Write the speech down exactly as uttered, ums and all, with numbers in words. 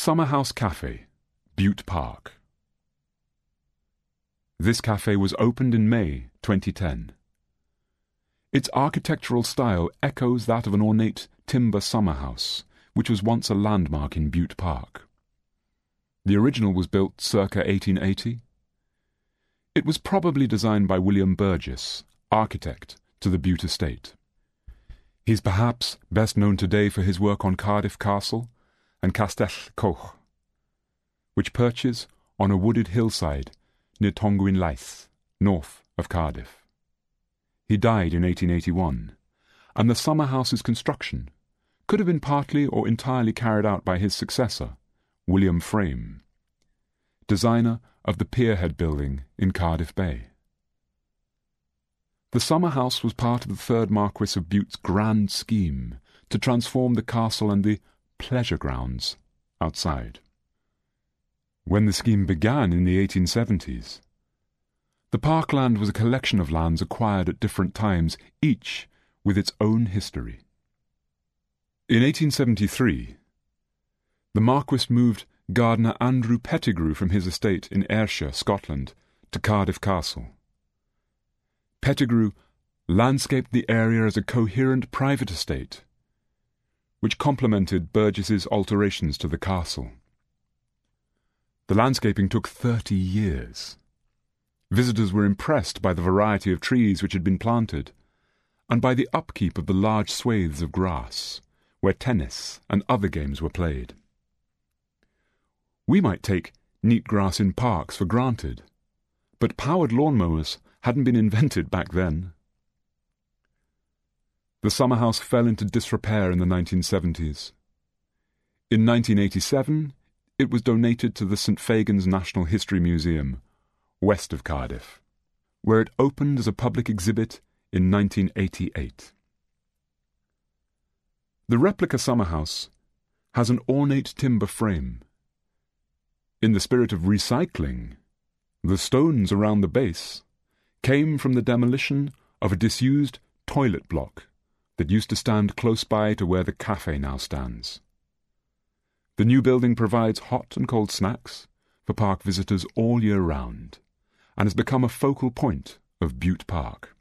Summerhouse Cafe, Butte Park. This cafe was opened in May twenty ten. Its architectural style echoes that of an ornate timber summerhouse, which was once a landmark in Butte Park. The original was built circa eighteen eighty. It was probably designed by William Burgess, architect to the Butte estate. He is perhaps best known today for his work on Cardiff Castle and Castell Coch, which perches on a wooded hillside near Tongwyn Laeth, north of Cardiff. He died in eighteen eighty-one, and the summerhouse's construction could have been partly or entirely carried out by his successor, William Frame, designer of the Pierhead building in Cardiff Bay. The summerhouse was part of the third Marquess of Butte's grand scheme to transform the castle and the pleasure grounds outside. When the scheme began in the eighteen seventies, the parkland was a collection of lands acquired at different times, each with its own history. In eighteen seventy-three, the Marquess moved Gardener Andrew Pettigrew from his estate in Ayrshire, Scotland, to Cardiff Castle. Pettigrew landscaped the area as a coherent private estate, which complemented Burgess's alterations to the castle. The landscaping took thirty years. Visitors were impressed by the variety of trees which had been planted, and by the upkeep of the large swathes of grass, where tennis and other games were played. We might take neat grass in parks for granted, but powered lawnmowers hadn't been invented back then. The summerhouse fell into disrepair in the nineteen seventies. In nineteen eighty-seven, it was donated to the Saint Fagan's National History Museum, west of Cardiff, where it opened as a public exhibit in nineteen eighty-eight. The replica summerhouse has an ornate timber frame. In the spirit of recycling, the stones around the base came from the demolition of a disused toilet block that used to stand close by to where the cafe now stands. The new building provides hot and cold snacks for park visitors all year round, and has become a focal point of Butte Park.